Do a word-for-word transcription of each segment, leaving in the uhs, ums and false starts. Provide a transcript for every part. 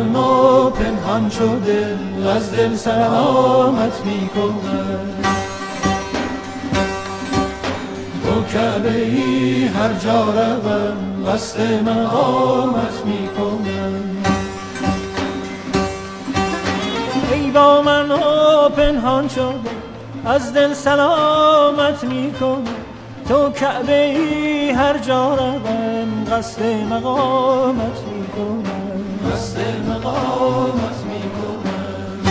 من و پنهان شده از دل سلامت میکنم. تو کعبه ای هر جا روم قصد مقامت میکنم. ای با من و پنهان شده از دل سلامت میکنم. تو کعبه ای هر جا روم قصد مقامت میکنم. قصد مقامت میکنم.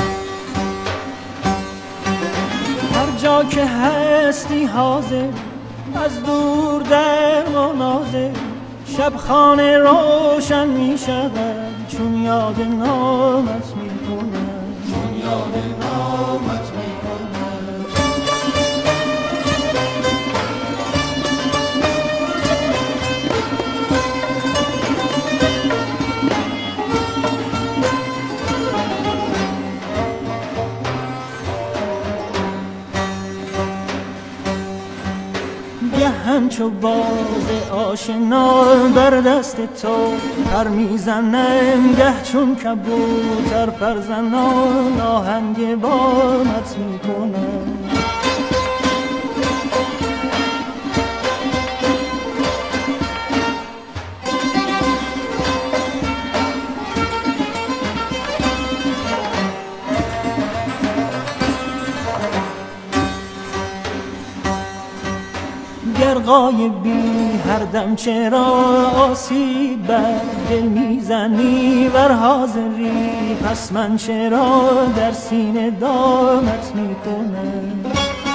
هر جا که هستی حاضر از دور در مناظر شب خانه روشن می شود چون یاد نامت می کنم. چون یاد نامت می کنم. گه همچو باز آشنا بر دست تو پر میزنم، گه چون کبوتر پرزنان آهنگ بامت میکنم. گر غایبی هر دم چرا آسیب بر دل میزنی، ور حاضری پس من چرا در سینه دامت میکنم.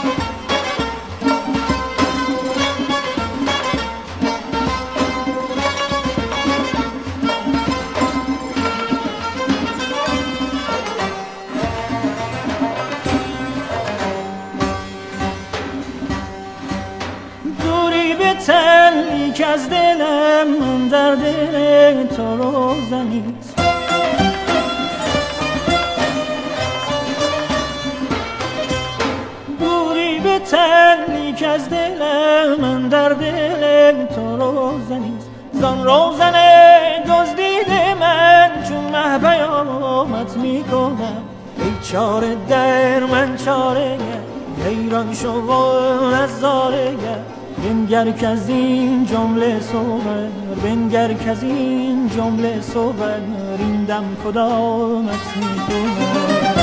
تنی که از دلم من در دل تو روزنیست. دوری به تنی که از دلم من در دل تو روزنیست. زان روزن دزدیده من چون مه پیامت میکنم. ای چاره در من چاره حیران شو و نظاره بنگر که از این جمله صور، بنگر که از این جمله صور این دم کدامت میکنم.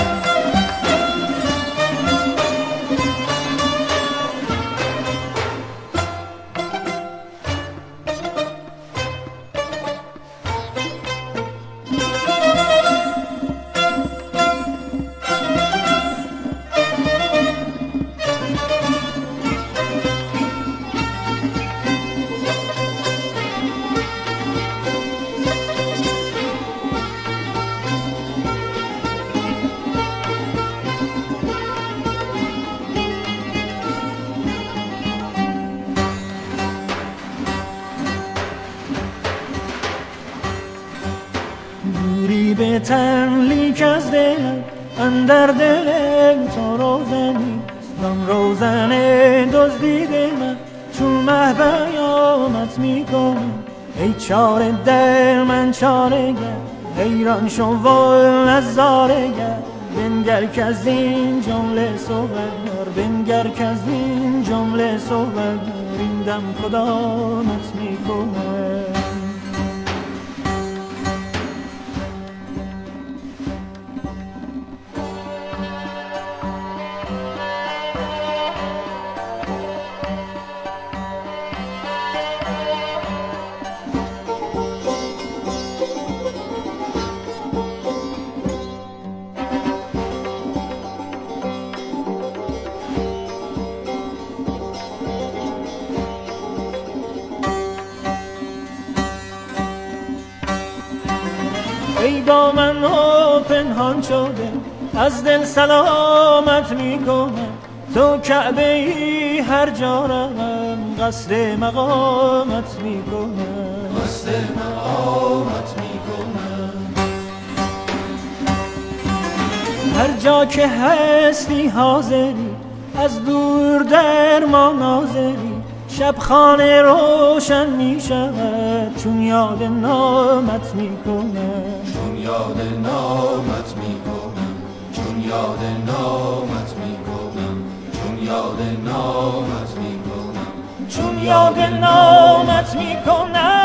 به تن لیک از دلم اندر دل تو روزنی. زان روزن دزدیده من چون مه پیامت میکنم. ای چاره در من چاره گر حیران شو و نظاره گر بنگر که از این جمله صور، بنگر که از این جمله صور این دم کدامت میکنم. ای با من و پنهان شده از دل سلامت میکنم. تو کعبه ای هر جا روم قصد مقامت میکنم. قصد مقامت میکنم. هر جا که هستی حاضری از دور در ما ناظری شب خانه روشن می شود چون یاد نامت می کنم. یاد نامت میکنم، چون یاد نامت میکنم، چون یاد نامت میکنم، چون یاد نامت میکنم.